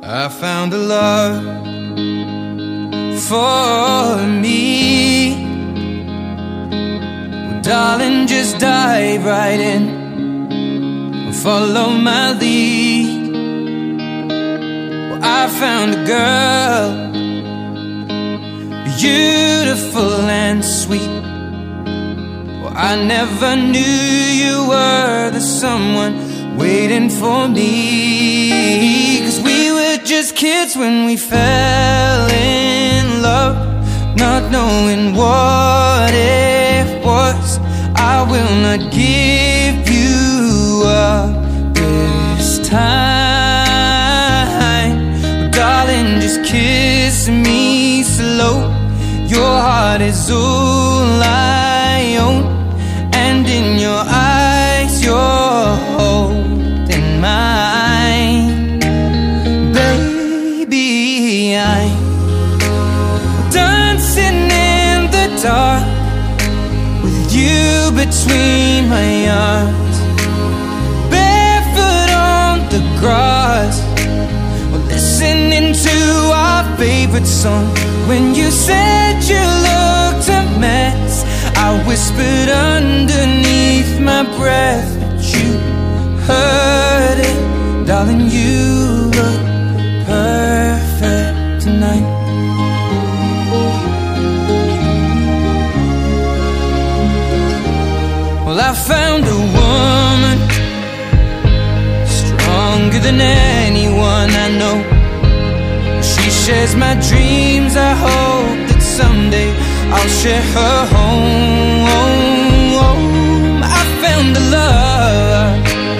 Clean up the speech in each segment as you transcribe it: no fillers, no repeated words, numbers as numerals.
I found a love for me. Well, darling, just dive right in and follow my lead. Well, I found a girl, beautiful and sweet. Well, I never knew you were the someone waiting for me. 'Cause we were just kids when we fell in love, not knowing what it was. I will not give you up this time. Darling, just kiss me slow. Your heart is all I own, and in your eyes you're holding mine. Baby, I'm dancing in the dark with you between my arms, barefoot on the grass. We're listening to our favorite song. When you said you looked a mess, I whispered underneath my breath, but you heard it. Darling, you look perfect tonight. Well, I found a woman stronger than anyone I know. She shares my dreams. I hope that someday I'll share her home. I found a love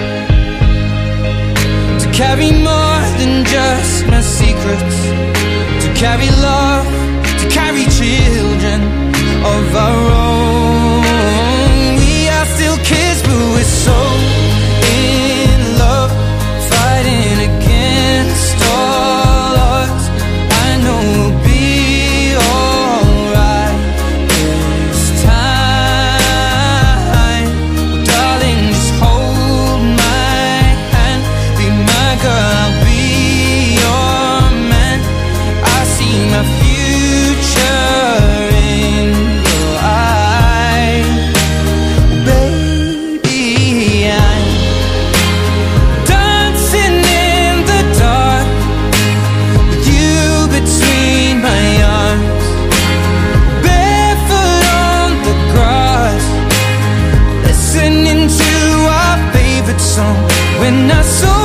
to carry more than just my secrets, to carry love, to carry children of our own. We are still kids, but we're so in love, fighting against all odds. I know we'll be alright this time. Well, darling, just hold my hand, be my girl, I'll be your man. I see my future in your eyes. Baby, I'm dancing in the dark with you between my arms, barefoot on the grass, listening to our favorite song. When I saw